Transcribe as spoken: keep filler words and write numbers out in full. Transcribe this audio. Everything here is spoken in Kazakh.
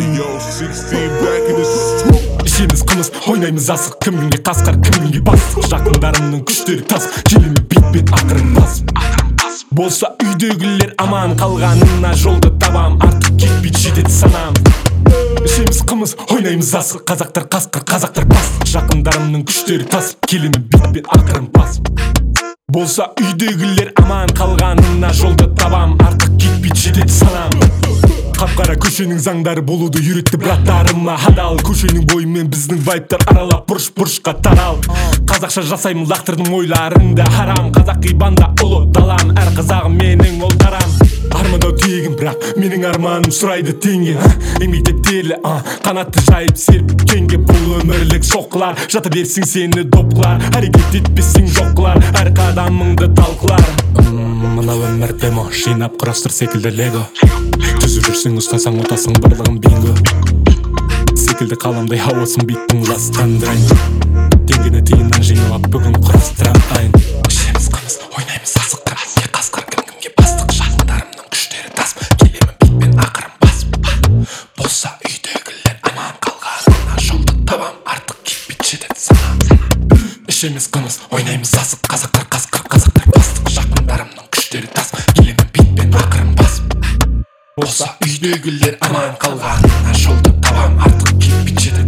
Ішеміз қымыз, ойнаймыз асық, кімге қасқар, кімге бастық. Жақындарымның күштері тасып, келемін бет-бет ақырын басып. Болса үйдегілер аман қалғанына жолды табам, артық кетпейді жетеді санам. Ішеміз қымыз, ойнаймыз асық, қазақтар қасқыр, қазақтар бастық. Жақындарымның күштері тасып, келемін бет-бет ақырын басып. Болса үйдегілер аман қалғанына жолды табам, артық кетпейді жетеді санам. Қап-қара көшенің заңдары болуды үйретті браттарыма адал. Көшенің бойымен біздің вайптар аралап бұрыш-бұрышқа тарал. Қазақша жасаймын лақтырдым ойларыңда харам. Қазақи банда ұлы далам, әр қазағым менің ол тарам. Армандау тегін, бірақ менің арманым сұрайды теңге. Еңбектеп телі, қанатты жайып серпіп кеңге. Бұл өмірлік соққылар, жата берсің сені допқылар. Әрекет етпесің жоққылар, әр қадамыңды талқылар. Мынау өмір демо, жинап құрастыр секілді лего. Түзіп жүрсің ұстасаң отасың барлығын бинго. Секілді қаламдай ауасын биттің ластандырайын. Теңгені тиыннан жинап бүгін құрастырайын. Ішеміз қымыз, ойнаймыз асық, кімге қасқыр, кімге бастық. Жақындарымның күштері тасып, келемін бетпен ақырын басып. Болса үйдегілер аман қалғанына жолды табам, артық кетпейді жетеді санам. Ішеміз қымыз, ойнаймыз асық, қазақтар қасқыр, қазақтар бастық. Жақындарымның күштері тасып, келемін бетпен ақырын басып. Болса үйдегілер аман қалғанына жолды табам, артық кетпейді жетеді